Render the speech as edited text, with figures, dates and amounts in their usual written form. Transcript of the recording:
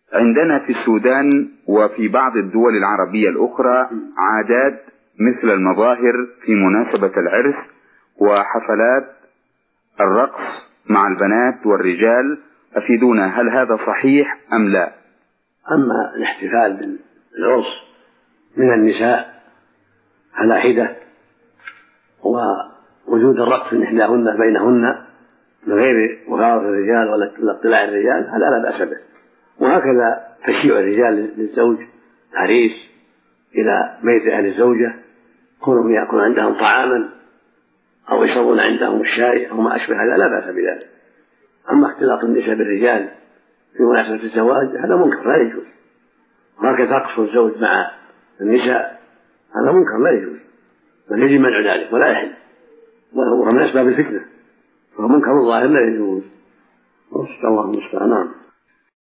عندنا في السودان وفي بعض الدول العربية الأخرى عادات مثل المظاهر في مناسبة العرس وحفلات الرقص مع البنات والرجال. أفيدونا، هل هذا صحيح أم لا؟ أما الاحتفال بالعرس من النساء على حدة ووجود الرقص من إحداهن بينهن من غير مخالطة الرجال ولا اطلاع الرجال هذا لا بأس به. وهكذا تشييع الرجال للزوج العريس إلى بيت أهل الزوجة، كونهم يأكلون عندهم طعاما أو يشربون عندهم الشاي أو ما أشبه هذا لا بأس بذلك. أما اختلاط النساء بالرجال في مناسبة الزواج هذا منكر لا يجوز، وهكذا رقص الزوج مع النساء هذا منكر لا يجوز، بل يجب منع ذلك ولا يحل، وهو من أسباب الفتنة، فهو منكر ظاهر لا يجوز. الله المستعان.